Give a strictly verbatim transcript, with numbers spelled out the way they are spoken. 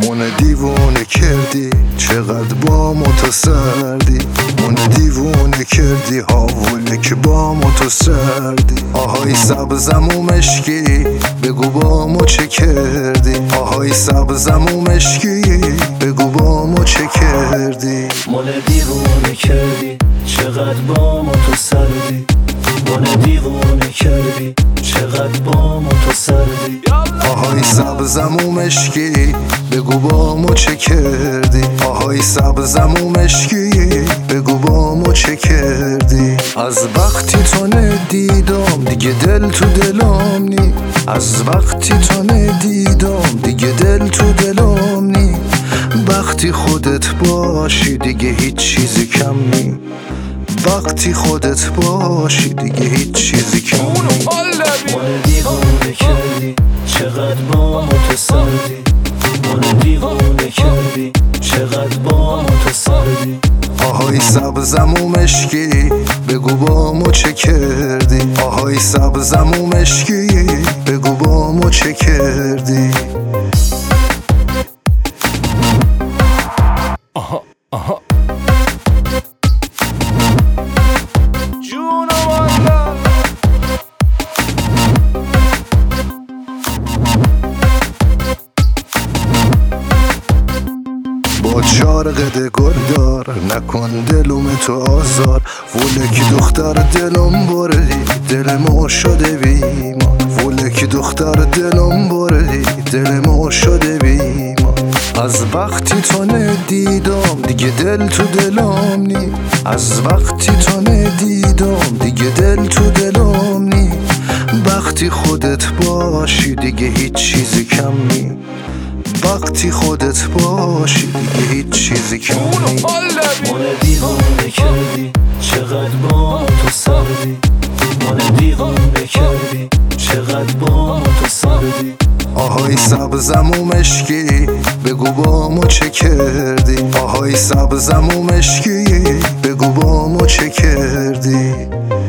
من دیوونه کردی چقدر با ما تو سردی، من دیوونه کردی حواله که با ما تو سردی. آهای سبزم و مشکی بگو با ما چه کردی، آهای سبزم و مشکی بگو با ما چه کردی. من دیوونه کردی چقدر با ما تو سردی، من دیوونه کردی چقدر با ما تو سردی. آهای سبزم و مشکی بگو با ما چه کردی، آهای سبزم و مشکی بگو با ما چه کردی. از وقتی تو ندیدم دیگه دل تو دلم نی، از وقتی تو ندیدم دیگه دل تو دلم نی. وقتی خودت باشی دیگه هیچ چیزی کم نی، وقتی خودت باشی دیگه هیچ چیزی کم نی. من دیوونه کردی چقدر با ما تو سردی، من دیوونه کردی چقدر با ما تو سردی. آهای سبزم و مشکی بگو با ما چه کردی، آهای سبزم و مشکی بگو با ما چه کردی. آها آها با چار قده گلدار نکن دلوم تو آزار، وله که دختر دلم بردی دل ما شده بیمان، وله که دختر دلم بردی دل ما شده بیمان. از وقتی تو ندیدم دیگه دل تو دلم نی، از وقتی تو ندیدم دیگه دل تو دلم نی. وقتی خودت باشی دیگه هیچ چیزی کم نی، وقتی خودت باشی دیگه هیچ چیزی کم نی. من دیوونه کردی چقدر با ما تو سردی، من دیوونه کردی چقدر با ما تو سردی. آهای سبزم و مشکی بگو با ما چه کردی، آهای سبزم و مشکی بگو با ما چه کردی.